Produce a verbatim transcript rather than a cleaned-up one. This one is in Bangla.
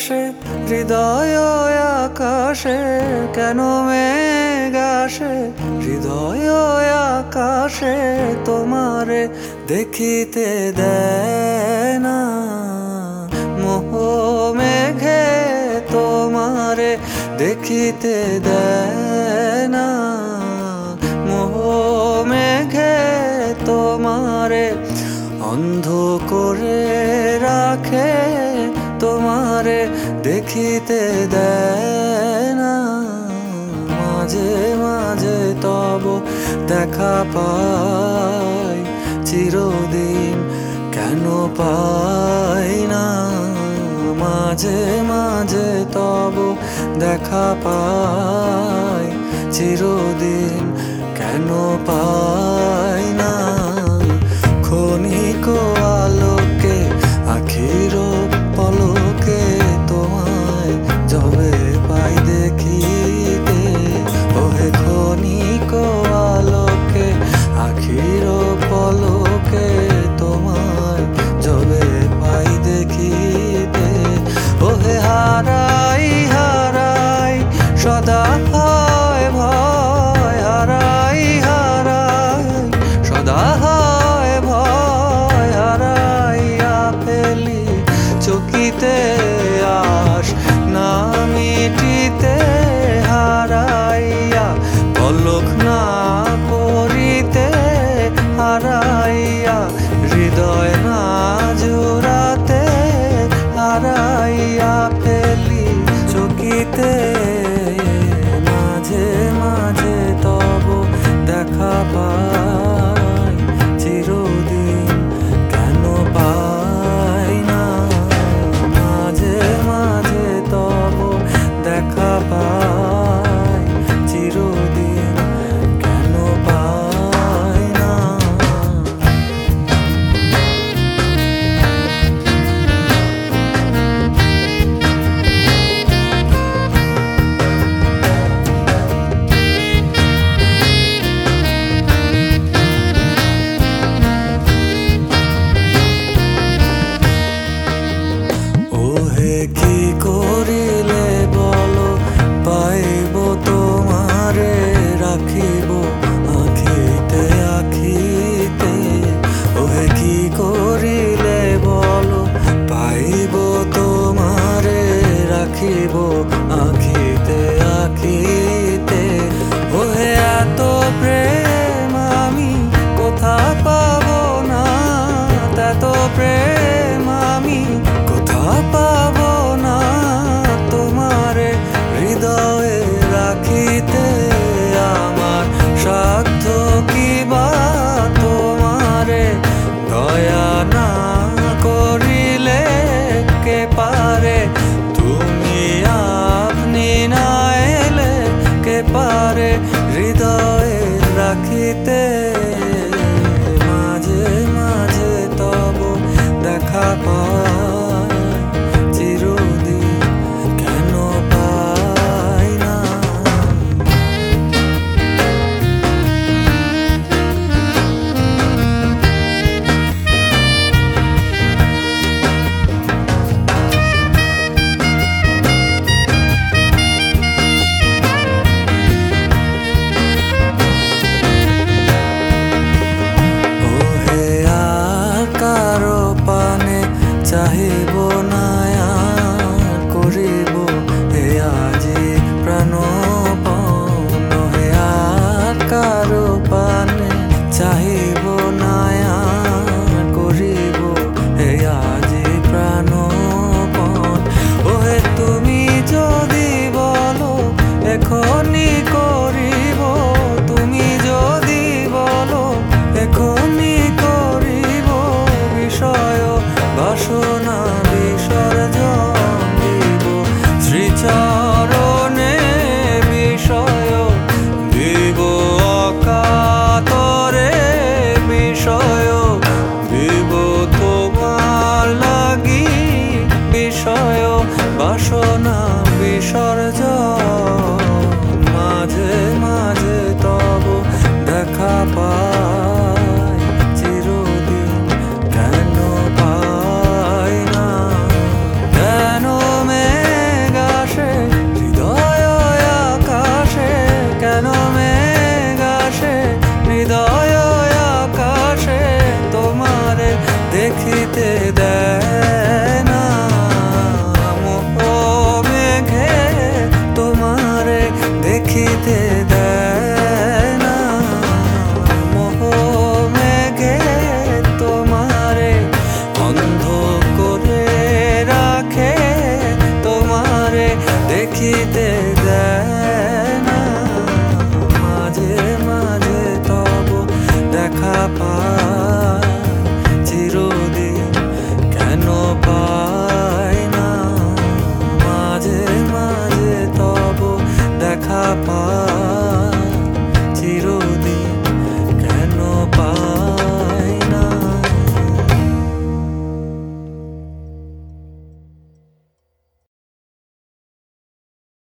আসে হৃদয় আকাশে, কেন মেঘ আসে হৃদয় আকাশে, তোমারে দেখিতে দেয় না মোহ মেঘে, তোমারে দেখিতে দেয় না মোহ মেঘে, তোমারে অন্ধ করে রাখে, তোমারে দেখিতে দেয় না। মাঝে মাঝে তব দেখা পাই, চিরদিন কেন পাই না। মাঝে মাঝে তব দেখা পাই, চিরদিন কেন পাই না। ক্ষণিক আলোকে আখির পলকে, তোমায় যবে পাই দেখিতে, ওহে ক্ষণিক আলোকে আখির পলকে, তোমায় যবে পাই দেখিতে, ওহে হারাই হারাই সদা হয় ভয়, হারাই হারাই সদা হয় ভয়, হারাইয়া ফেলি চকিতে আস না মিটিতে, হারাইয়া পলক না পড়িতে, হারাইয়া হৃদয় না জোড়াতে, হারাইয়া ফেলি চকিতে। মাঝে মাঝে তব দেখা পাই, চিরদিন কেন পাই না। মাঝে মাঝে তব দেখা পাই, চিরদিন কেন পাই না। কি করিলে বলো পাইব তোমারে, রাখিব আখিতে আখিতে, ওহে কি করিলে বলো পাইব তোমারে, রাখিব আখিতে আখিতে, ওহে এত প্রেম আমি কোথা পাবো না, এত প্রেম আমি কোথা পাবো না, তোমারে হৃদয়ে রাখিতে আমার সাধ্য কি বা, তোমারে দয়া না করিলে কে পারে, তুমি আপনি না এলে কে পারে হৃদয়ে রাখিতে। মাঝে মাঝে তব দেখা পাই, চিরদিন কেন পাই না। ওহে আর কারো পানে চাহিব না করিব হে আজি প্রাণপণ, হে আর কারো পানে চাহিব না করিব হে আজি প্রাণপণ, ওহে তুমি যদি বলো এখনি করিব, তুমি যদি বলো এখনি করিব, বিষয় বাসনা বিসর্জন দিব শ্রীচরণে, বিষয় দিব অকাতরে, বিষয় দিব তোমার লাগি, বিষয় বাসনা